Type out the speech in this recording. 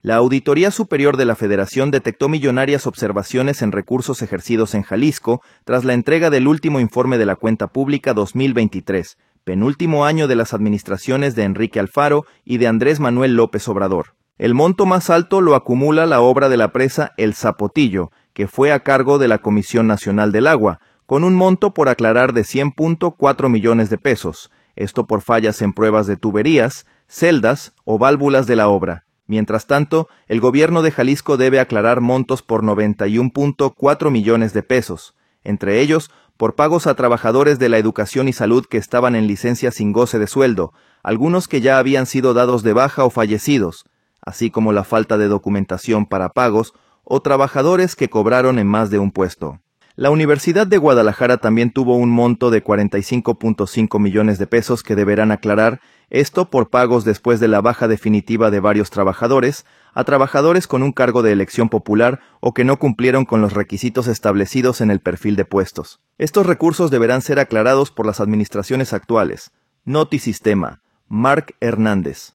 La Auditoría Superior de la Federación detectó millonarias observaciones en recursos ejercidos en Jalisco tras la entrega del último informe de la Cuenta Pública 2023, penúltimo año de las administraciones de Enrique Alfaro y de Andrés Manuel López Obrador. El monto más alto lo acumula la obra de la presa El Zapotillo, que fue a cargo de la Comisión Nacional del Agua, con un monto por aclarar de 100.4 millones de pesos, esto por fallas en pruebas de tuberías, celdas o válvulas de la obra. Mientras tanto, el gobierno de Jalisco debe aclarar montos por 91.4 millones de pesos, entre ellos por pagos a trabajadores de la educación y salud que estaban en licencia sin goce de sueldo, algunos que ya habían sido dados de baja o fallecidos, así como la falta de documentación para pagos o trabajadores que cobraron en más de un puesto. La Universidad de Guadalajara también tuvo un monto de 45.5 millones de pesos que deberán aclarar, esto por pagos después de la baja definitiva de varios trabajadores, a trabajadores con un cargo de elección popular o que no cumplieron con los requisitos establecidos en el perfil de puestos. Estos recursos deberán ser aclarados por las administraciones actuales. Notisistema. Marc Hernández.